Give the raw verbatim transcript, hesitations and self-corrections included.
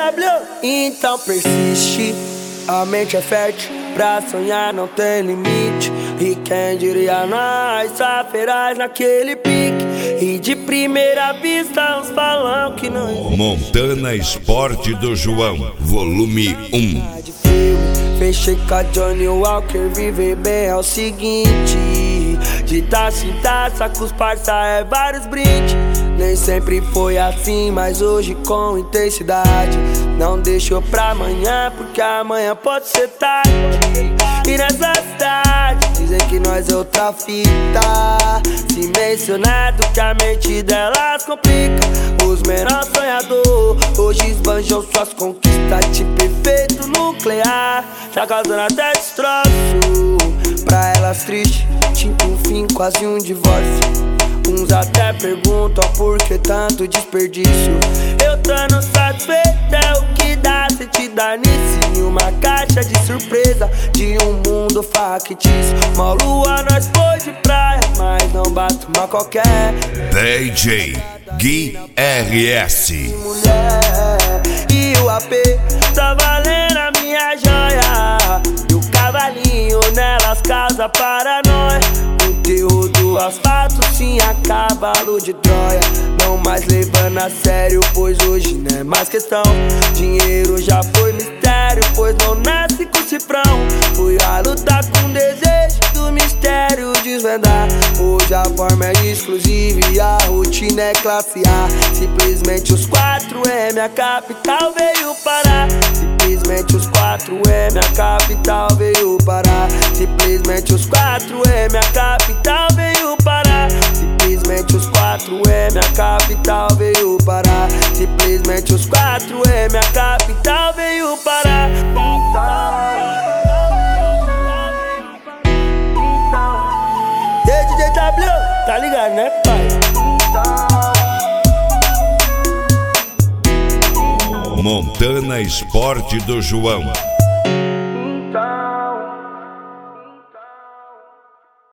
W, então persiste. A mente é fértil, pra sonhar não tem limite. E quem diria nós, só feraz naquele pique. E de primeira vista uns falam que não existe. Montana Esporte do João, volume um. Fechei com a Johnny Walker, viver bem é o seguinte: de taça em taça com os parça é vários brindes. Nem sempre foi assim, mas hoje com intensidade. Não deixou pra amanhã, porque amanhã pode ser tarde. E nessa cidade dizem que nós é outra fita. Se mencionado que a mente delas complica. Os menores sonhadores hoje esbanjam suas conquistas. Tipo efeito nuclear, já causando até destroço. Pra elas triste, tipo um fim, quase um divórcio. Uns até perguntam por que tanto desperdício. Eu tô satisfeito, é o que dá sentido nisso. Em uma caixa de surpresa de um mundo factício. Uma lua nós foi de praia, mas não bate uma qualquer. D J Gui R S. Mulher, e o A P tá valendo a minha joia. E o cavalinho nelas causa paranoia. O terror do asfalto sim a cavalo de Troia. Não mais levando a sério, pois hoje não é mais questão. Dinheiro já foi mistério, pois não nasce com cifrão. Fui a lutar com desejo do mistério desvendar. Hoje a forma é exclusiva e a rotina é classe A. Simplesmente os quatro M, a capital veio parar. Simplesmente os quatro M, a capital veio parar. Simplesmente os quatro M, a capital veio parar. Simplesmente os quatro M, a capital veio parar. Simplesmente os quatro M, a capital veio parar. E aí, D J W, tá ligado, né, pai? Montana Esporte do João.